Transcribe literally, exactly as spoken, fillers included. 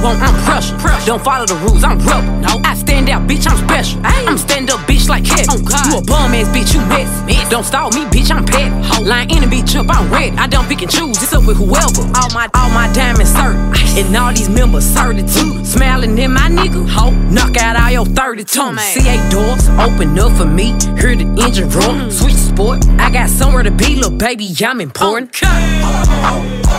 want, I'm pressure. Don't follow the rules, I'm rebel. No. I stand out, bitch, I'm special. Ay. I'm stand up, bitch, like Kevin. Oh, you a bum ass bitch, you mess. Don't stall me, bitch, I'm petty. Line in and bitch up, I'm ready. I don't pick and choose, it's up with whoever. All my all my diamonds certain, and all these members certitude. Smiling in my nigga, ho, knock out all your thirty-two. C eight doors, open up for me. Hear the engine roar, switch sport. I got somewhere to be, little baby, I'm important. Okay.